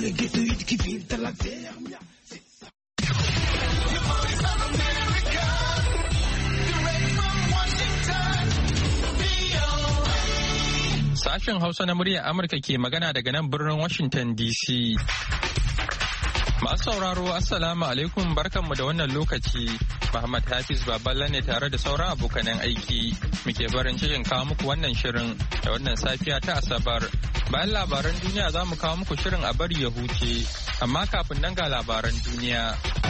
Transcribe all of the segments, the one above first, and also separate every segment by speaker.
Speaker 1: qui vivent de la terre.
Speaker 2: Sashen Hausa na muryar Amurka ke magana daga nan birnin Washington DC. Masu sauraro Assalamu alaikum barkanmu da wannan lokaci. Muhammad Hafiz Baballa ne tare da sauran abokanan aiki. Muke barin cikin kawo muku wannan shirin da wannan safiya ta Asabar. Bayan labaran duniya za mu kawo muku shirin a bari ya huce. Amma kafin nan ga labaran duniya.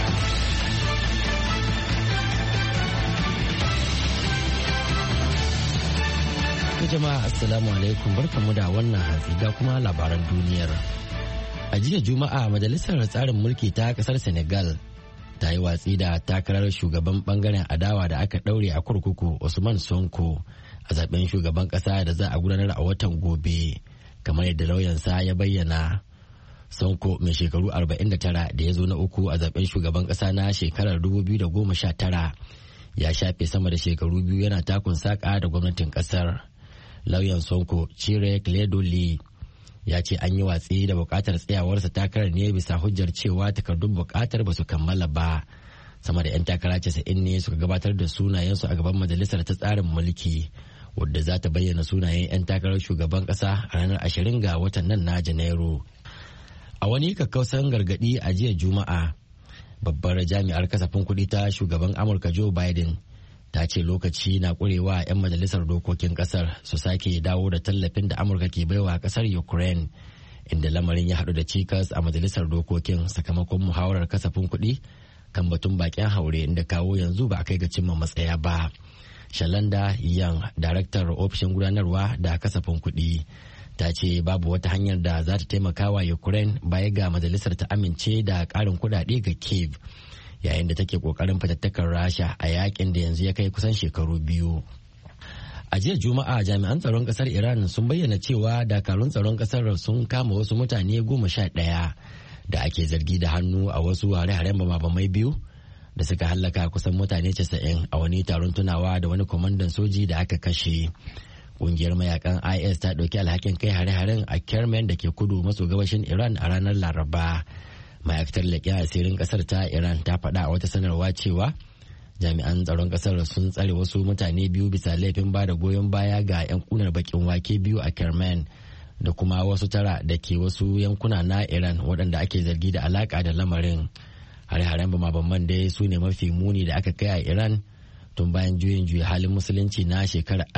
Speaker 3: Jama'a assalamu alaikum barkanmu da wannan hantsi ga kuma labaran duniyar. A jiya Juma'a majalisar tsarin mulki ta kasar Senegal ta yi watsi da takarar shugaban bangaren adawa da aka daure a kurkuku Usman Sonko a zaben shugaban kasa da za a gudanar a watan gobe kamar yadda lauyansa ya bayyana. Sonko mai shekaru 49 da ya zo na uku a zaben shugaban kasa na shekarar 2019 ya shafe sama da shekaru biyu yana takun saka da gwamnatin kasar. Lauyan Sonko Chire Kledoli ya ce an yi watsi da bukatar tsayawarsa takarar ne bisa hujjar cewa takardun bukatar ba su kammala ba. Sama da 'yan takara 90 ne suka gabatar da sunayensu a gaban majalisar ta tsarin mulki wadda za ta bayyana sunayen 'yan takarar shugaban kasa a ranar 20 ga watan nan na Janairu. A wani kakkausan gargadi a jiya Juma'a, babbar jami'ar kasafin kuɗi ta shugaban Amurka Joe Biden ta ce lokaci na kurewa 'yan majalisar dokokin kasar su sake dawo da tallafin da Amurka ke baiwa kasar Ukraine, inda lamarin ya haɗu da cikas a majalisar dokokin sakamakon muhawarar kasafin kuɗi kan batun bakin haure inda kawo yanzu ba a kai ga cimma matsaya ba. Shalanda Yang, daraktar ofishin gudanarwa da kasafin kuɗi, ta ce babu wata hanyar da za ta taimaka wa Ukraine baya ga majalisar ta amince da ƙarin kuɗaɗe ga Kyiv, yayin da take kokarin fatattakar Rasha a yakin da yanzu ya kai kusan shekaru biyu. A jiya Juma'a jami'an tsaron kasar Iran sun bayyana cewa dakarun tsaron kasar sun kama wasu mutane 11 da ake zargi da hannu a wasu hare-haren bamabamai biyu da suka hallaka kusan mutane 90 a wani taron tunawa da wani kwamandan soji da aka kashe. Kungiyar mayakan IS ta ɗauki alhakin kai hare-haren a Kermen da ke kudu maso gabashin Iran a ranar Laraba. Ma'aikatar leƙen asirin ƙasar ta Iran ta faɗa a wata sanarwa cewa jami'an tsaron ƙasar sun tsare wasu mutane biyu bisa laifin ba da goyon baya ga 'yan kunar bakin wake biyu a Kermen da kuma wasu tara da ke wasu yankuna na Iran waɗanda ake zargi da alaƙa da lamarin. Hare-haren bama-baman dai su ne mafi muni da aka kai a Iran tun bayan juyin halin musulunci na shekarar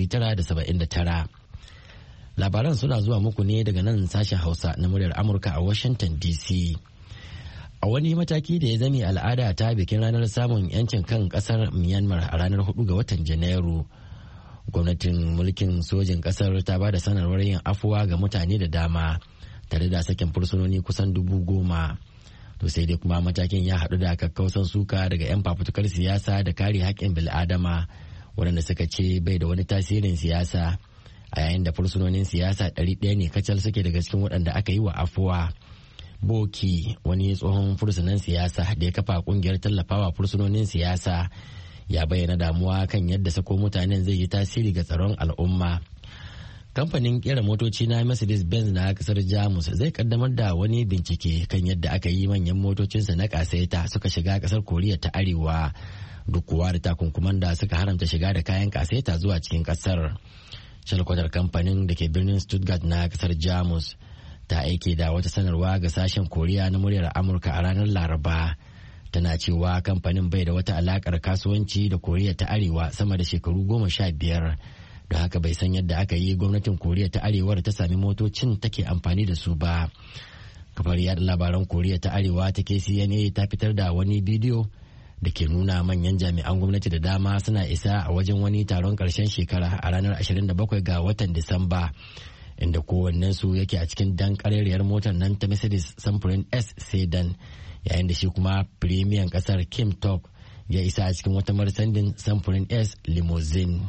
Speaker 3: 1979. Labaran suna zuwa muku ne daga nan sashen Hausa na muryar Amurka a Washington DC. A wani mataki da ya zame al'ada ta bikin ranar samun 'yancin kan kasar Myanmar a ranar 4 ga watan Janairu, gwamnatin mulkin sojin kasar ta ba da sanarwar yin afuwa ga mutane da dama tare da sakin fursunoni kusan 10,000. To sai dai kuma matakin ya haɗu da kakkausan suka daga 'yan fafutukar siyasa da kare haƙƙin bil'adama waɗanda suka ce bai da wani tasirin siyasa, a yayin da fursunonin siyasa 100 ne kacal suke daga cikin waɗanda aka yi wa afuwa. Boki, wani tsohon fursunan siyasa da ya kafa kungiyar tallafawa fursunonin siyasa, ya bayyana damuwa kan yadda sako mutanen zai yi tasiri ga tsaron al'umma. Kamfanin kera motoci na Mercedes-Benz na kasar Jamus zai kaddamar da wani bincike kan yadda aka yi manyan motocinsa na kasaita suka shiga kasar Koriya ta Arewa, duk kuwa da takunkuman da suka haramta shiga da kayan kasaita zuwa cikin kasar. Shalkwatar kamfanin da ke birnin Stuttgart na kasar Jamus ta aike da wata sanarwa ga sashen Koriya na muryar Amurka a ranar Laraba, tana cewa kamfanin bai da wata alakar kasuwanci da Koriya ta Arewa sama da shekaru 15, da haka bai san yadda aka yi gwamnatin Koriya ta Arewar ta sami motocin take amfani da su ba. Kafar yada labaran Koriya ta Arewa ta KCNA ta fitar da wani bidiyo da ke nuna manyan jami'an gwamnati da dama suna isa a wajen wani taron ƙarshen shekara a ranar 27 ga watan Disamba, inda kowannensu yake a cikin dan ƙarerriyar motar nan ta Mercedes samfurin S sedan, yayin da shi kuma firimiyan ƙasar Kim Tok ya isa a cikin wata Mercedes samfurin S limousine.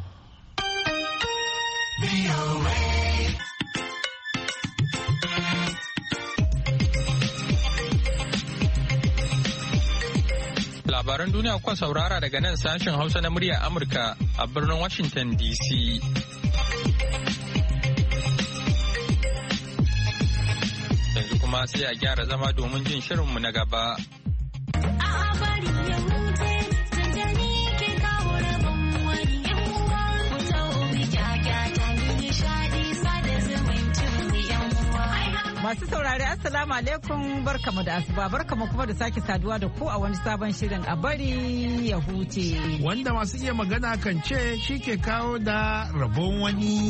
Speaker 2: Labaran duniya kuka saurara daga nan sashen Hausa na muryar Amurka a birnin Washington DC. Yanzu kuma kuma sai a gyara zama domin jin shirinmu na gaba.
Speaker 4: Masu saurari Assalamu alaikum barkamu da asuba barkamu kuma da sake saduwa da ku a wani sabon shirin a bari ya huce.
Speaker 1: Wanda masu iya magana kan ce shi ke kawo da rabon wani.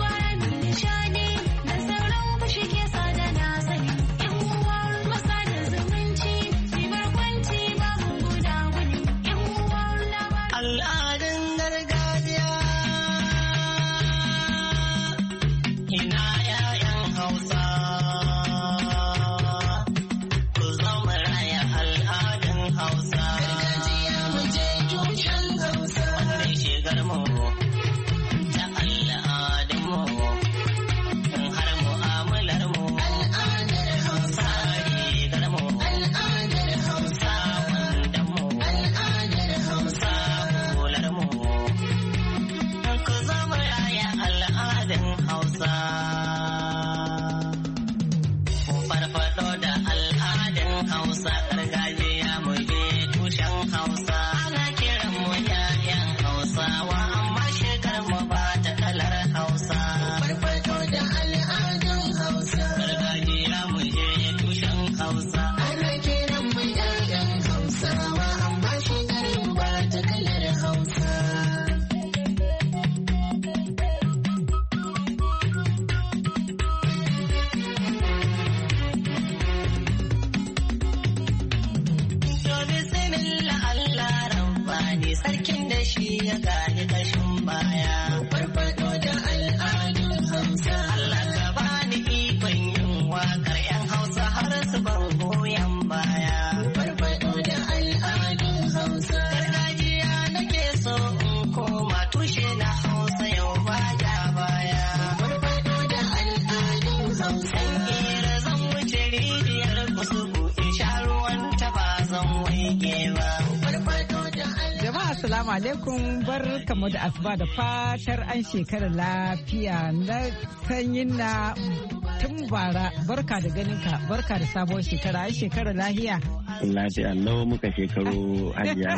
Speaker 4: Assalamu alaikum barkamu da asuba da fatar an shekara lafiya na sanyin na tun bara barka da ganinka barka da sabuwar shekara an shekara lahiya.
Speaker 3: Lafiya nawa muka shekaru hajiya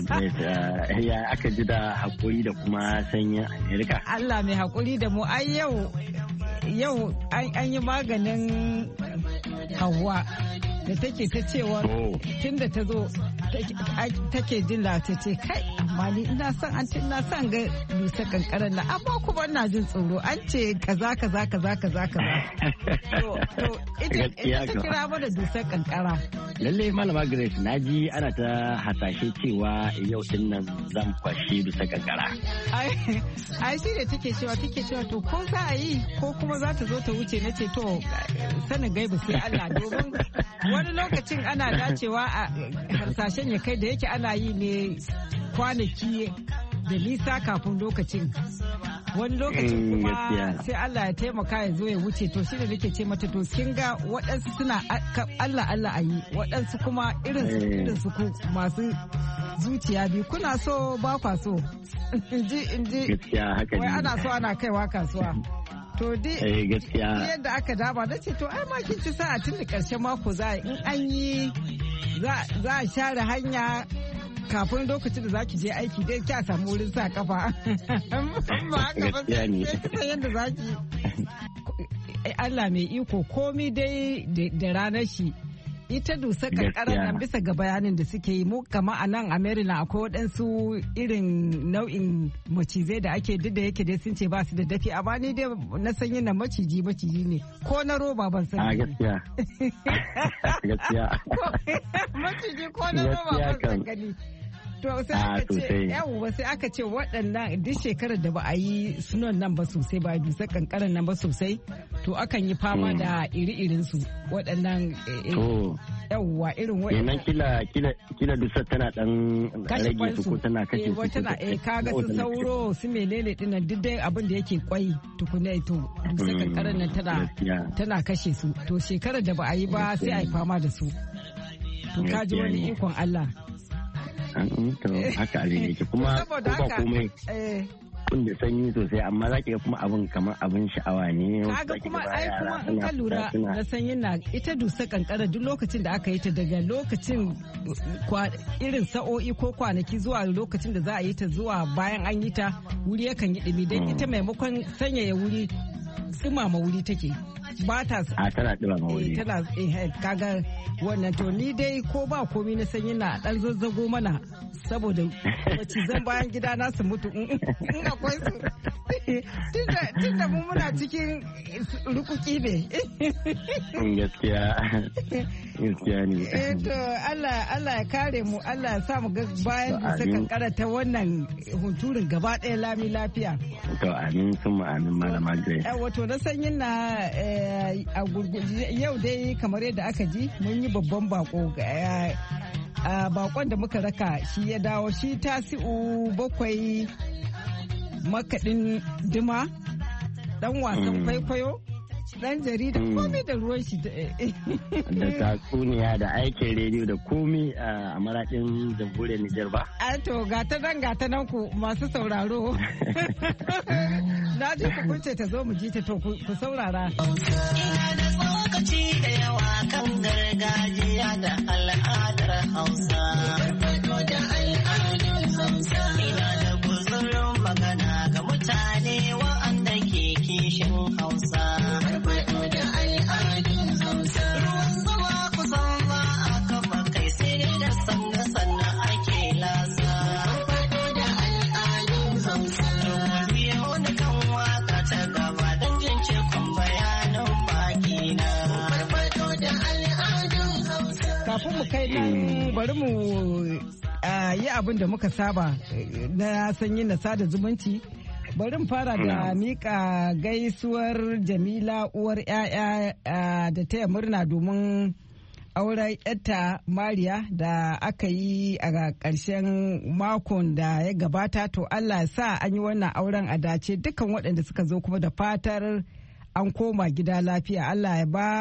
Speaker 3: ya aka ji da haƙuri da kuma sanyin Amerika. Allah
Speaker 4: mai haƙuri da mu ai yau an yi maganin Hauwa da take ta cewa tun da ta zo take jin ce kai amma ni ina son ga dusar kankarar na amma kuma ina jin tsoro an ce kaza to ita ta kira mana dusar kankara.
Speaker 3: Lalle malama Grace na ji ana ta hasashe cewa yau din nan zan kwashe dusar kankara.
Speaker 4: Ai shi ne take cewa to ko za a yi ko kuma za ta zo ta wuce na ce to sanin gaibu sai Allah domin wani lokacin ana dacewa a harsashen ya kai da yake ana yi ne kwanaki da nisa kafin lokacin wani lokacin kuma sai Allah ya taimaka ya zo ya wuce to shi da nake ce mata to kin ga waɗansu suna Allah a yi waɗansu kuma irin su ku masu zuciya biyu kuna so ba kwa so in ji wai ana so ana kaiwa kasuwa. To dai yadda aka dama na ce to ai makin ci sa'a tun da ƙarshen mako za in an yi za a share hanya kafin lokacin da za ki je aiki dai kya samu wurin sa kafa. Ba haka ba sai yadda za ki. Allah mai iko komi dai da ranar shi. Ita dusa kankarar nan bisa ga bayanin da suke yi mu kama a nan a Maryland akwai waɗansu irin nau'in macizai da ake duk da yake dai sun ce ba su da dafi amma ni dai na san yin nan maciji ne ko na roba ban san.
Speaker 3: Gaskiya.
Speaker 4: Maciji ko na roba ban san gani. To sai aka ce waɗannan duk shekarar da ba a yi sunan nan ba sosai ba bisa kankaran nan ba sosai to akan yi fama da iri-irin su waɗannan yawwa irin waɗannan
Speaker 3: kila dusar tana dan rage su ko tana kashe su
Speaker 4: tana kaga su sauro su menene dinnan duk dai abin da yake kwai tukuna to dusar kankaran nan tana kashe su to shekarar da ba a yi ba sai a yi fama da su to kaji wani ikon Allah.
Speaker 3: To haka abin yake kuma ba komai
Speaker 5: kun da sanyi sosai amma za ki ga kuma abin kamar abin sha'awa ne.
Speaker 4: Kaga kuma in ka lura na sanyin na ita dusa kankara duk lokacin da aka yi ta daga lokacin irin sa'o'i ko kwanaki zuwa lokacin da za a yi ta zuwa bayan an yi ta wuri yakan yi ɗumi don ita maimakon sanyaya wuri dumama wuri take. Ba ta
Speaker 5: tana dumama wuri.
Speaker 4: Tana kaga wannan to ni dai ko ba komi na sanyi na dan zazzago mana saboda macizan bayan gida na su mutu in akwai su tunda mu muna cikin rukuki ne.
Speaker 5: Gaskiya ne.
Speaker 4: To Allah ya kare mu, Allah ya sa mu ga bayan dusa kankara ta wannan hunturin gaba ɗaya lami lafiya.
Speaker 5: To amin sun amin malama Grace.
Speaker 4: Wato na sanyin na a gurguje yau dai kamar yadda aka ji mun yi babban bako bakon da muka raka shi ya dawo shi Tasi'u Bakwai makaɗin dima dan wasan kwaikwayo dan jarida komai da ruwan shi
Speaker 5: da tatsuniya da aikin rediyo da komai a maraɗin jamhuriyar Nijar ba.
Speaker 4: To gata nan ku masu sauraro na ji ku kunce ta zo mu ji ta to ku saurara.
Speaker 6: Ina da tsokaci da yawa kan gargajiya da al'adar Hausa. Da al'adun Hausa. Ina da guzurin magana ga mutane wa'anda ke kishin Hausa.
Speaker 4: Kafin mu kai nan bari mu yi abin da muka saba na sanyi na sada zumunci. Bari mu fara da mika gaisuwar Jamila uwar 'ya'ya da taya murna domin auren yarta Mariya da aka yi a ƙarshen makon da ya gabata. To Allah ya sa an yi wannan auren a dace dukkan waɗanda suka zo kuma da fatar an koma gida lafiya. Allah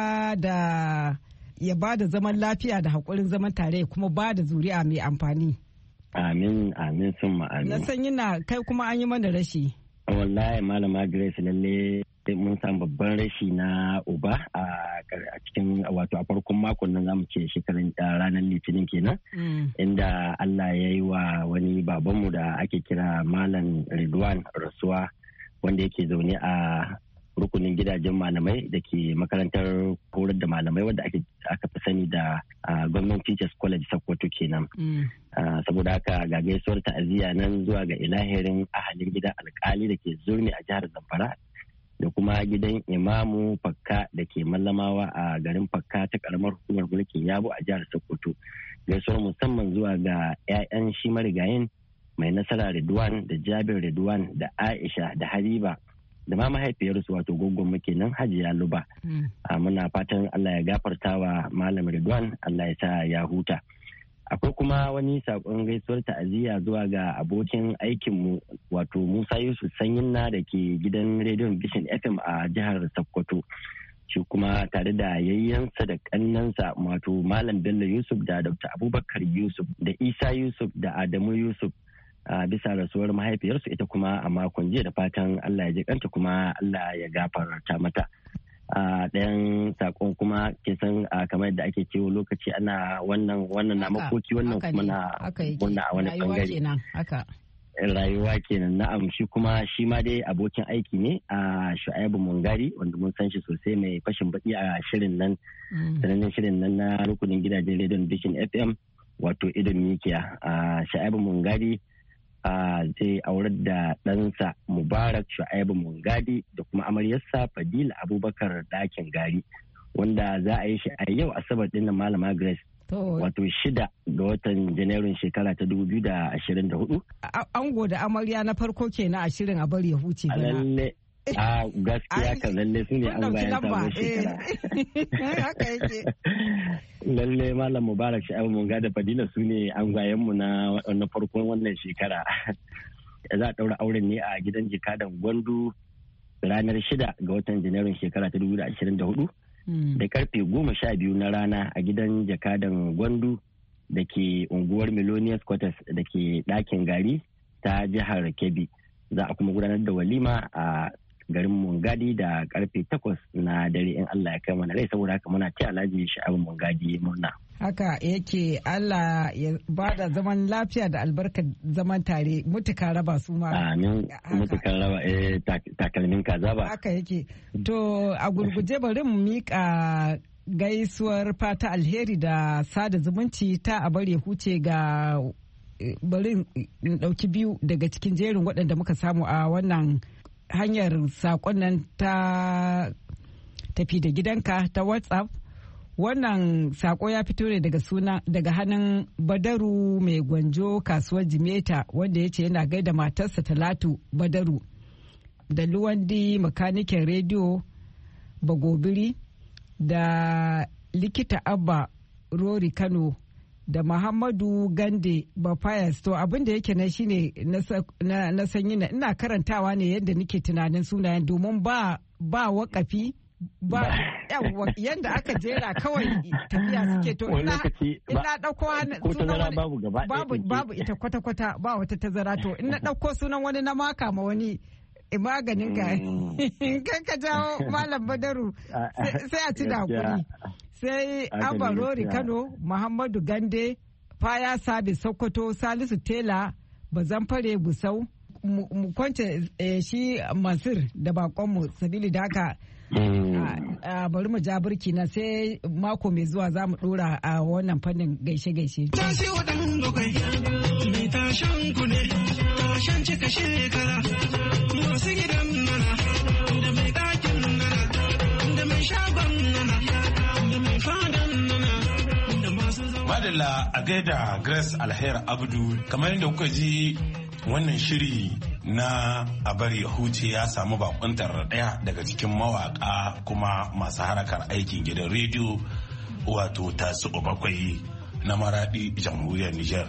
Speaker 4: ya ba da zaman lafiya da haƙurin zaman tare kuma ba da zuri'a mai amfani.
Speaker 5: Amin sun ma'amin.
Speaker 4: Na san yana kai kuma an yi mana rashi.
Speaker 5: Wallahi malama Grace lalle mun samu babban rashi na uba a cikin wato a farkon makon nan zamu ce shekarun ranar Litinin kenan. Inda Allah ya yi wa wani babanmu da ake kira Malam Ridwan rasuwa wanda yake zaune a rukunin gidajen malamai da ke makarantar horar da malamai wadda aka fi sani da Government Teachers College Sokoto kenan. Saboda haka ga gaisuwar ta'aziyya nan zuwa ga ilahirin ahalin gidan alkali da ke Zurmi a jihar Zamfara da kuma gidan Imamu Fakka da ke Mallamawa a garin Fakka ta karamar hukumar mulkin Yabo a jihar Sokoto. Gaisuwar musamman zuwa ga 'ya'yan shi marigayin Mai Nasara Ridwan da Jabir Ridwan da Aisha da Habiba da ma mahaifiyarsu wato goggon muke nan Hajiya Luba. Muna fatan Allah ya gafarta wa Malam Ridwan, Allah ya sa ya huta. Akwai kuma wani sakon gaisuwar ta'aziyya zuwa ga abokin aikinmu wato Musa Yusuf Sanyinna da ke gidan rediyon Vision FM a jihar Sokoto. Shi kuma tare da yayyansa da kannansa wato Malam Bello Yusuf da Dr. Abubakar Yusuf da Isa Yusuf da Adamu Yusuf. Bisa rasuwar mahaifiyarsu ita kuma a makon jiya da fatan Allah ya ji kanta kuma Allah ya gafarta mata. Ɗayan sakon kuma ke san kamar yadda ake cewa lokaci ana wannan na makoki wannan kuma na a wani bangare. Rayuwa kenan na'am shi kuma shi ma dai abokin aiki ne a Shu'aibu Mungari wanda mun san shi sosai mai fashin baki a shirin nan sanannen shirin nan na rukunin gidajen rediyon Vision FM wato Idon Mikiya a Shu'aibu Mungari. Zai aurar da ɗansa Mubarak Shu'aibu Mungadi da kuma amaryarsa Fadila Abubakar Dakin Gari wanda za a yi shi a yau Asabar ɗin nan Malama Grace. Wato 6 ga watan Janairun shekara ta 2024.
Speaker 4: Ango da amarya na farko kenan a shirin a bari ya huce gana.
Speaker 5: Gaskiya kan lalle su ne an bayan sabon shekara.
Speaker 4: Haka yake.
Speaker 5: Lalle Malam Mubarak Shu'aibu Mungadi da Fadila su ne an mu na farkon wannan shekara. Za a ɗaura auren ne a gidan jikadan Gwandu ranar 6 ga watan Janairun shekara ta 2024. Da karfe 12 na rana a gidan jakadan Gwandu da ke unguwar Millionaires Quarters da ke ɗakin gari ta jihar Kebbi. za a kuma gudanar da walima a garin Mungadi da karfe 8 na dare in Allah ya kai mana rai. Saboda haka muna ta Alhaji Sha'abu Mungadi murna.
Speaker 4: Haka yake, Allah ya bada zaman lafiya da albarkar zaman tare, mutuka raba su ma.
Speaker 5: Amin, mutuka raba takalmin kaza ba.
Speaker 4: Haka yake. To a gurguje bari mu mika gaisuwar fata alheri da sada zumunci ta a bari huce ga bari in dauki biyu daga cikin jerin waɗanda muka samu a wannan hanyar saƙon nan ta tafi da gidanka ta WhatsApp. Wannan sako ya fito ne daga hannun Badaru mai gwanjo kasuwar Jimeta, wanda ya ce yana gaida matarsa Talatu Badaru da Luwandi makanikin rediyo Bagobiri da likita Abba Rori Kano da Muhammadu Gande Bafayas. To abin da yake na shine na sanyi na ina karantawa ne yadda nake tunanin sunayen, domin ba wakafi ba yadda aka jera kawai tafiya suke. To ina dauko sunan babu ita kwata-kwata, ba wata tazara. To ina dauko sunan wani na maka ma wani maganin ga kan ka jawo Malam Badaru sai a ci da hakuri. Sai Abba Rori Kano, Muhammadu Gande, Faya Sabi Sokoto, Salisu Tela, Bazamfare Gusau, mu kwance shi Mansur da bakonmu, sabili da haka bari mu ja burki na sai mako mai zuwa za mu dora a wannan fannin gaishe-gaishe.
Speaker 6: Tasi waɗannan lokai mai tashan ku ne, tashan cika shekara, masu gidan nana, da mai ɗakin nana, da mai shagon nana, da mai fadan nana, da masu zama.
Speaker 7: Madalla a gaida Grace Alher Abdu, kamar yadda kuka ji wannan shiri na a bari ya huce ya samu bakuntar daya daga cikin mawaka kuma masu harakar aikin gidan rediyo, wato Tasu Bakwai na Maradi, jamhuriyar Nijar.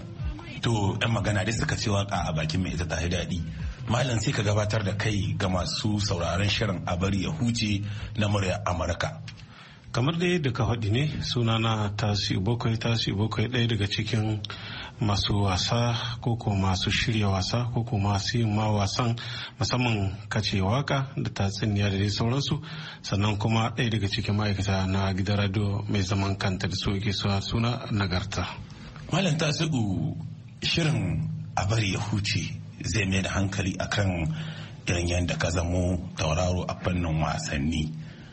Speaker 7: To yan magana dai suka ce waka a bakin mai ita ta daɗi. Malam, sai ka gabatar da kai ga masu sauraron shirin a bari ya huce na murya Amurka.
Speaker 8: Kamar da yadda ka faɗi ne, sunana Tasu Bakwai ɗaya daga cikin masu wasa ko masu shirya wasa ko masu yin ma wasan, musamman kace waka da tatsuniya da dai sauransu, sannan kuma ɗaya daga cikin ma'aikata na gidan radio mai zaman kanta da su yake suna Nagarta.
Speaker 7: Malam Tasi'u, shirin a bari ya huce zai mai da hankali akan irin yadda ka zamo tauraro a fannin wasanni.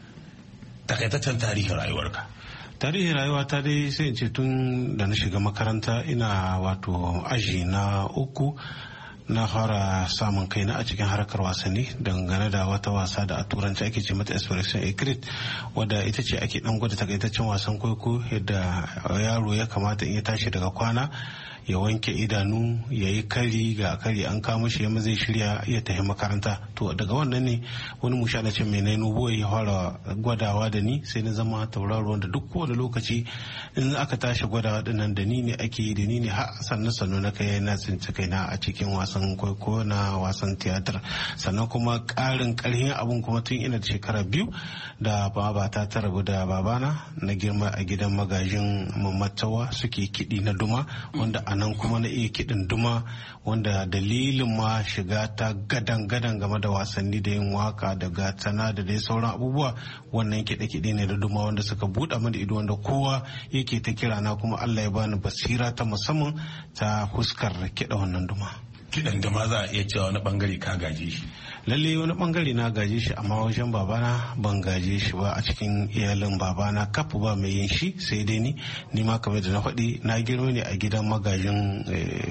Speaker 7: Takaitaccen tarihin rayuwarka.
Speaker 8: Tarihin rayuwa ta dai sai in ce tun da na shiga makaranta ina wato aji na 3 na fara samun kaina a cikin harkar wasanni dangane da wata wasa da a turanci ake ce mata expression ecrit, wadda ita ce ake dan gwada takaitaccen wasan kwaikwayo yadda yaro ya kamata in ya tashi daga kwana ya wanke idanu, ya yi kari, ga kari an kama shi yamma zai shirya ya tafi makaranta. To daga wannan ne wani musha na ce mai nainu boye ya fara gwadawa da ni, sai na zama tauraro wanda duk kowane lokaci in aka tashi gwadawa dinnan da ni ne ake yi, da ni ne har sannu na kai na tsinci kaina a cikin wasan kwaikwayo na wasan tiyatar. Sannan kuma ƙarin ƙarfin abun kuma tun ina da shekara 2 da babata ta rabu da babana, na girma a gidan magajin Mamatawa suke kiɗi na duma, wanda a nan kuma na iya kiɗin duma, wanda dalilin ma shiga ta gadan game da wasanni da yin waka da gatana da dai sauran abubuwa, wannan kiɗe-kiɗe ne da duma wanda suka buɗe mana ido, wanda kowa yake ta kira na, kuma Allah ya bani basira ta musamman ta huskar kiɗa wannan duma.
Speaker 7: Kiɗan duma za a iya cewa wani bangare ka gaje shi?
Speaker 8: Lalle wani bangare na gaje shi, amma wajen babana ban gaje shi ba. A cikin iyalin babana kafu ba mai yin shi sai dai ni ma kamar da na faɗi na girma ne a gidan magajin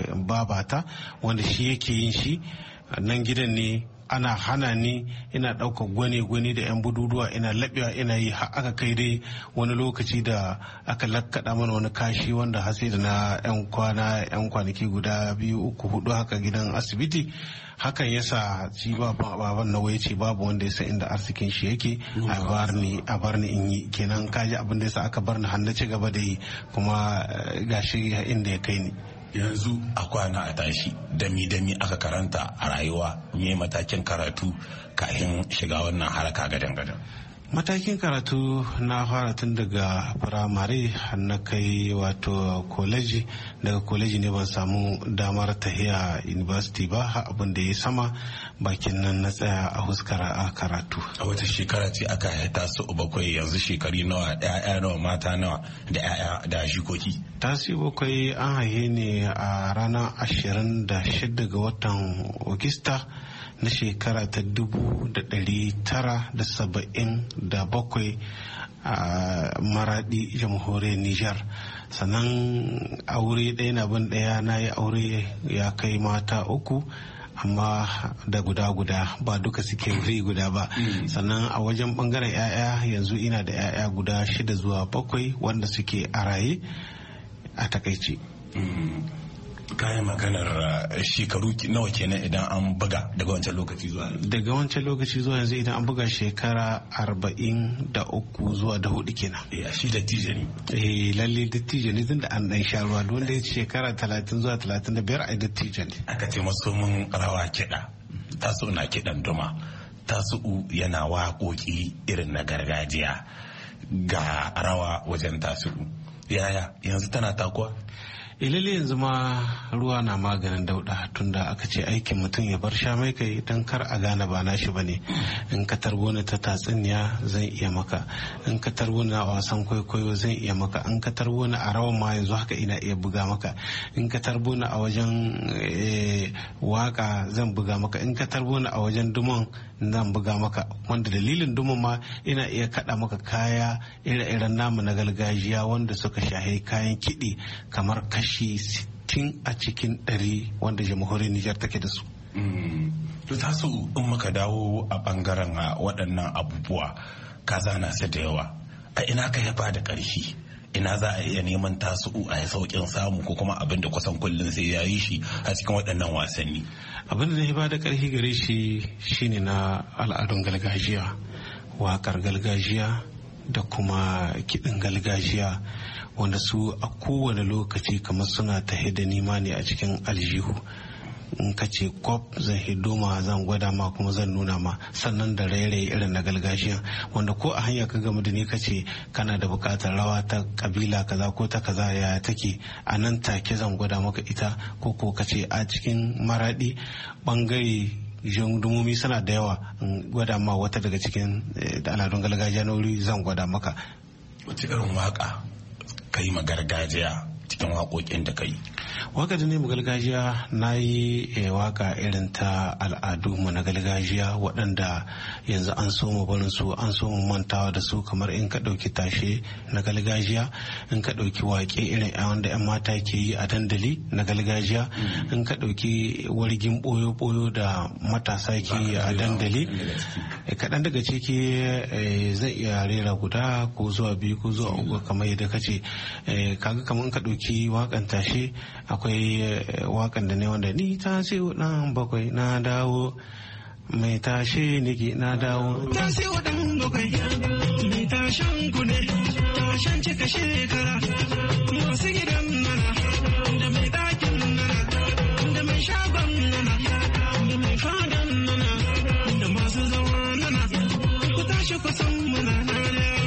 Speaker 8: babata wanda shi yake yin shi. Nan gidan ne ana hana ni, ina ɗaukar gwane da 'yan bududuwa ina laɓewa ina yi, har aka kai dai wani lokaci da aka lakkaɗa mana wani kashi wanda hasi da na 'yan kwanaki guda 2, 3, 4 haka gidan asibiti. Hakan yasa shi baban na waye ce babu wanda ya san inda arzikin shi yake, a bar ni in yi. Kenan kaji abin da yasa aka bar ni har na ci gaba da yi, kuma gashi inda ya kai ni.
Speaker 7: Yanzu a kwana a tashi dami aka karanta a rayuwa, me matakin karatu kafin shiga wannan haraka gadan-gadan?
Speaker 8: Matakin karatu na fara tun daga firamare na kai wato koleji, daga koleji ne ban samu damar tahiya university ba, abin da ya sama bakin nan na tsaya a huskara a karatu.
Speaker 7: A wata shekara ce aka haita su bakwai, yanzu shekari nawa, ya'ya nawa, mata nawa da ya'ya da jikoki?
Speaker 8: Tasu bakwai an haihe ne a ranar 26 ga watan Ogista na shekara ta 1977 a Maradi, jamhuriyar Nijar. Sannan aure ɗaya na bin ɗaya, na yi aure ya kai mata 3, amma da guda ba duka suke wuri guda ba. Sannan a wajen bangaren 'ya'ya yanzu ina da 'ya'ya guda 6 zuwa 7 wanda suke a raye a takaice.
Speaker 7: Kayan maganar shekaru nawa kenan idan an buga daga wancan lokaci zuwa
Speaker 8: yanzu idan an buga shekara 43 zuwa da 4 kenan.
Speaker 7: Shi dattijo ne.
Speaker 8: Lalle dattijo ne, tunda an dan sha ruwa, wanda ya shekara 30 zuwa 35 a dattijo ne.
Speaker 7: Aka ce masu mun rawa kiɗa, tasu na kiɗan duma, tasu yana waƙoƙi irin na gargajiya, ga rawa wajen tasu. Yaya yanzu tana takuwa?
Speaker 8: Lalle yanzu ma ruwa na maganin dauda, tunda aka ce aikin mutum ya bar sha mai kai don kar a gane ba nashi bane. In ka tarbo ni ta tatsuniya zan iya maka, in ka tarbo ni a wasan kwaikwayo zan iya maka, in ka tarbo ni a rawan ma yanzu haka ina iya buga maka, in ka tarbo ni a wajen waka zan buga maka, in ka tarbo ni a wajen duman zan buga maka, wanda dalilin duman ma ina iya kada maka kaya ire-iren namu na gargajiya wanda suka shahe kayan kiɗi kamar kashi 60 a cikin 100 wanda jamhuriyar Nijar take da su.
Speaker 7: To tasu in muka dawo a bangaren waɗannan abubuwa ka zana su da yawa, a ina ka yaba da ƙarfi, ina za a iya neman tasu a sauƙin samu, ko kuma abin da kusan kullum sai ya yi shi a cikin waɗannan wasanni?
Speaker 8: Abin da ya ba da ƙarfi gare shi shine na al'adun gargajiya, waƙar gargajiya da kuma kiɗin gargajiya, wanda su a kowane lokaci kamar suna tahe da nima ne a cikin aljihu. In ka ce kwaf zan hido ma, zan gwada ma, kuma zan nuna ma. Sannan da rairayi irin na gargajiya, wanda ko a hanya ka gama da ni ka ce kana da bukatar rawa ta kabila kaza ko ta kaza ya take, a nan take zan gwada maka ita. Ko ka ce a cikin Maradi bangare jandumomi suna da yawa, in gwada ma wata daga cikin al'adun gargajiya na wuri zan gwada maka.
Speaker 7: Wace irin waka ka yi ma gargajiya cikin waƙoƙin da ka yi?
Speaker 8: Waka da ne mu gargajiya, na yi waka irin ta al'adu mu na gargajiya waɗanda yanzu an so mu barin su, an so mu mantawa da su, kamar in ka ɗauki tashe na gargajiya, in ka ɗauki waƙe irin wanda 'yan mata ke yi a dandali na gargajiya, in ka ɗauki wargin ɓoyo-ɓoyo da matasa ke yi a dandali. Kaɗan daga ciki zai iya rera guda ko zuwa 2 ko zuwa 3 kamar yadda ka ce. Kaga kamar in ka ɗauki waƙan tashe, akwai wakan da ne wanda ni tashe dan bakwai na dawo, mai tashe nake na dawo. Tashe dan bakwai mai tashen ku ne, tashen cika shekara, masu gidan nana da mai ɗakin nana da mai shagon nana da mai fadan nana da masu zama nana, ku tashi ku san muna nana.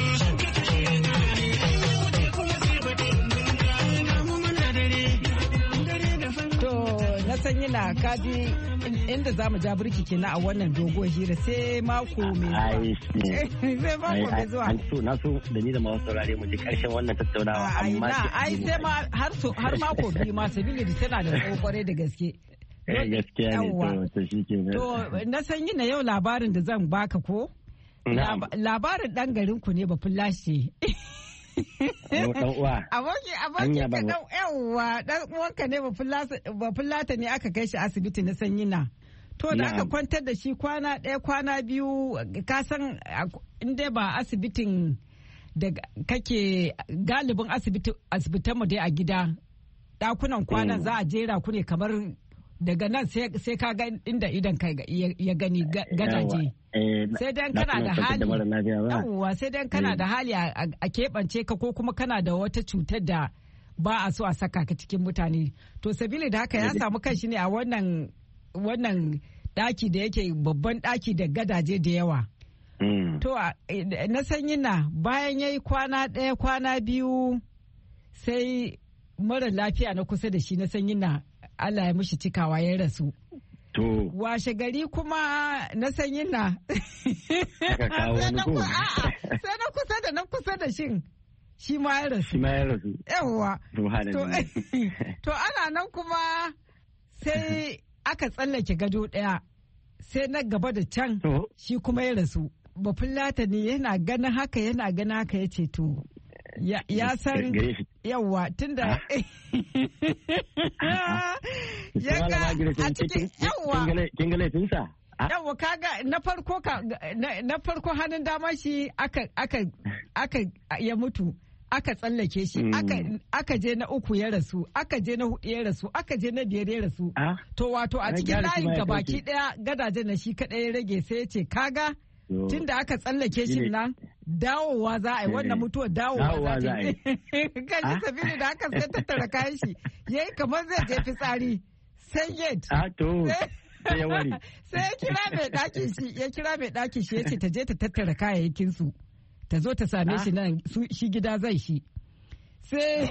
Speaker 4: Sanyi na kaji inda za mu ja birki kenan a wannan doguwar hira, sai mako mai zuwa.
Speaker 5: Na so da ni da masu saurare mu ji karshen wannan tattaunawa, amma
Speaker 4: sai ma har mako biyu ma, sabili da tana da tsawo kwarai da gaske.
Speaker 5: Gaskiya ne, to shi ke.
Speaker 4: To na sanyi na yau labarin da zan baka ko? Labarin ɗan garin ku ne Bafulashe. Aboki ka dan yawa dan uwanka ne Bafulata ne aka kai shi asibiti na Sanyina. To da aka kwantar da shi kwana 1 kwana 2, ka san in dai ba asibitin da kake galibin asibitan mu dai a gida, dakunan kwanan za a jera ku ne kamar daga nan sai ka ga inda idan ka ya gani gadaje. Sai dan kana da hali, yawwa sai dan kana da hali a keɓance ka, ko kuma kana da wata cutar da ba a so a saka ka cikin mutane. To sabili da haka ya samu kanshi ne a wannan daki da yake babban daki da gadaje da yawa. To na sanyi na bayan ya yi kwana ɗaya kwana biyu sai mara lafiya na kusa da shi na sanyi na Allah ya mishi cikawa ya rasu.
Speaker 5: To.
Speaker 4: Washe gari kuma na sanyi na.
Speaker 5: Aka kawo wani ko?
Speaker 4: Sai na kusa da shin. Shi ma ya rasu. Yawwa. To ana nan kuma sai aka tsallake gado ɗaya. Sai na gaba da can shi kuma ya rasu. Bafulata ne yana ganin haka ya ce to. Ya san yawa tunda ya ga a cikin yawa
Speaker 5: kin ga laifinsa
Speaker 4: yawa kaga na farko hannun dama shi aka ya mutu aka tsallake shi aka je na 3 ya rasu aka je na 4 ya rasu aka je na 5 ya rasu to wato a cikin layin gabaki daya gadajen na shi kadai ya rage sai ya ce kaga tunda aka tsallake shi nan dawowa za a yi wannan mutuwar dawowa za a yi kan yi sabili da haka sai tattara kayan shi yayi kamar zai je fitsari sai yet sai ya kira mai ɗakin shi ya ce ta je ta tattara kayayyakin su ta zo ta same shi nan shi gida zai shi sai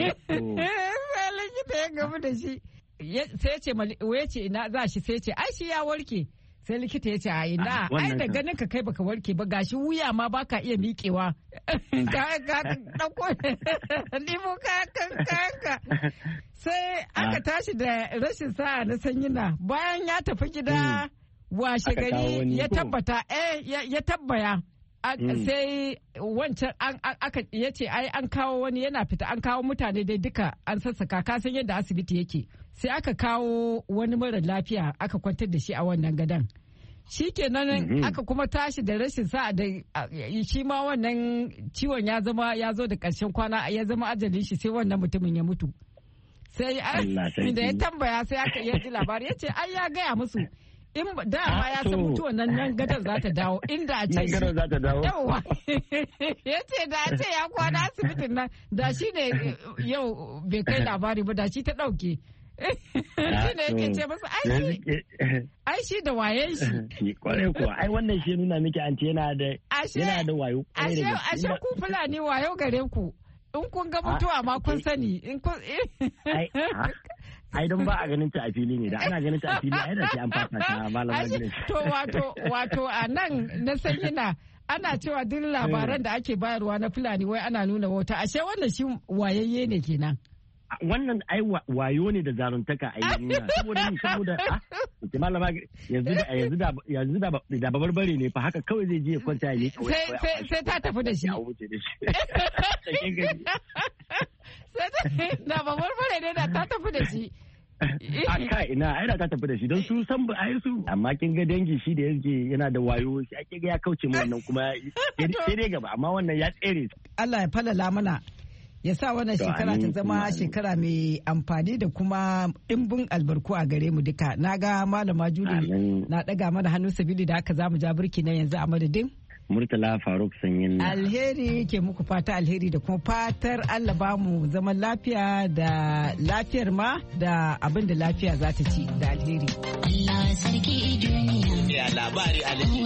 Speaker 4: likita ya gamu da shi sai ya ce ina za shi sai ya ce ai shi ya warke sai likita ya ce a ina ai da ganin ka kai baka warke ba gashi wuya ma baka iya miƙewa ka dauko limo ka sai aka tashi da rashin sa'a na sanyina bayan ya tafi gida washe gari ya tabbata ya tabbaya sai wancan aka ya ce ai an kawo wani yana fita an kawo mutane dai duka an sassaka ka san yadda asibiti yake sai aka kawo wani mara lafiya aka kwantar da shi a wannan gadon shi kenan aka kuma tashi da rashin sa'a da shi ma wannan ciwon ya zo da ƙarshen kwana ya zama ajalin shi sai wannan mutumin ya mutu sai da ya tambaya sai aka iya ji labari ya ce ai ya gaya musu in dama ya san mutuwan nan gadon za ta dawo inda a ce shi yawa ya ce da a ce ya kwana asibitin nan da shi ne yau bai kai labari ba da shi ta ɗauke shi ne yake ce masa ai shi da wayen shi
Speaker 5: kwarai kuwa ai wannan shi nuna miki anti yana da wayo
Speaker 4: ashe ku fulani wayo gare ku in kun ga mutuwa ma kun sani in kun
Speaker 5: ai don ba a ganin ta a fili ne da ana ganin ta a fili ai da sai an fata ta malama Grace
Speaker 4: to wato a nan na sanyina ana cewa duk labaran da ake bayarwa na fulani wai ana nuna wata ashe wannan shi wayayye ne kenan
Speaker 5: wannan ai wayo ne da zaruntaka a yi nuna saboda malama yanzu da babarbare ne fa haka kawai zai je ya kwanta ya yi
Speaker 4: sai ta tafi da shi da babarbare ne da ta tafi da shi
Speaker 5: aka ina ai da ta tafi da shi don su san ba ai su amma kin ga dangi shi da yake yana da wayo shi ake ga ya kauce mu wannan kuma sai dai gaba amma wannan ya tsere
Speaker 4: Allah ya falala mana ya sa wannan shekara ta zama shekara mai amfani da kuma ɗimbin albarku a gare mu duka. Na ga Malama Juli na ɗaga mana hannu sabili da haka za mu ja birki na yanzu a madadin.
Speaker 5: Murtala Faruk Sanyin na.
Speaker 4: Alheri ke muku fata alheri da kuma fatar Allah ba mu zaman lafiya da lafiyar ma da abin da lafiya za ta ci da alheri.
Speaker 6: Allah sarki duniya. Ya labari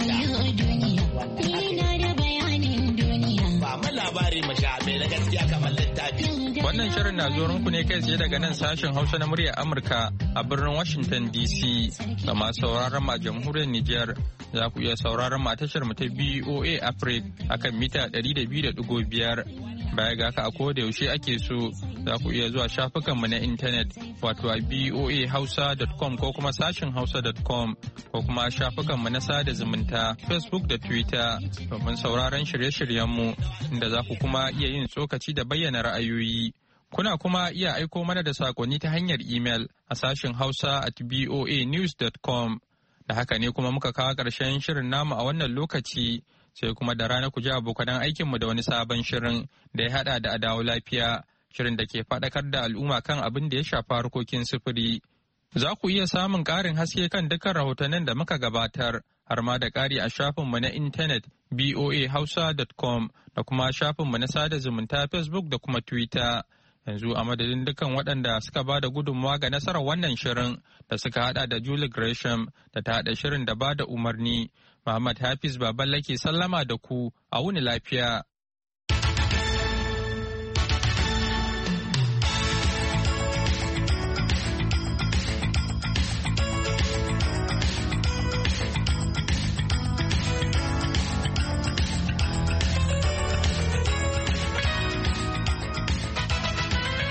Speaker 6: labari mashabe na gaskiya kamar littafi.
Speaker 2: Wannan shirin na zuwa muku ne kai tsaye daga nan sashen Hausa na muryar Amurka a birnin Washington DC. Ga masu sauraron ma jamhuriyar Nijar za ku iya sauraron ma tashar mu ta BOA Africa akan mita 200.5. Baya ga haka a koda yaushe ake so za ku iya zuwa shafukanmu na intanet wato a boahausa.com ko kuma sashin hausa.com ko kuma shafukanmu na sada zumunta Facebook da Twitter domin sauraron shirye-shiryenmu inda za ku kuma iya yin tsokaci da bayyana ra'ayoyi. Kuna kuma iya aiko mana da sakonni ta hanyar email a sashin hausa@boanews.com. Da haka ne kuma muka kawo ƙarshen shirin namu a wannan lokaci. Sai kuma da rana ku ji abokanan aikinmu da wani sabon shirin da ya haɗa da adawo lafiya, shirin da ke faɗakar da al'umma kan abin da ya shafa harkokin sufuri. Za ku iya samun ƙarin haske kan dukkan rahotannin da muka gabatar, har ma da ƙari a shafinmu na intanet boahausa.com da kuma shafinmu na sada zumunta Facebook da kuma Twitter. Yanzu a madadin dukkan waɗanda suka ba da gudunmawa ga nasarar wannan shirin da suka hada da Julie Gresham da ta hada shirin da ba da umarni. Muhammad Hafiz Baballa ke sallama da ku a wuni lafiya.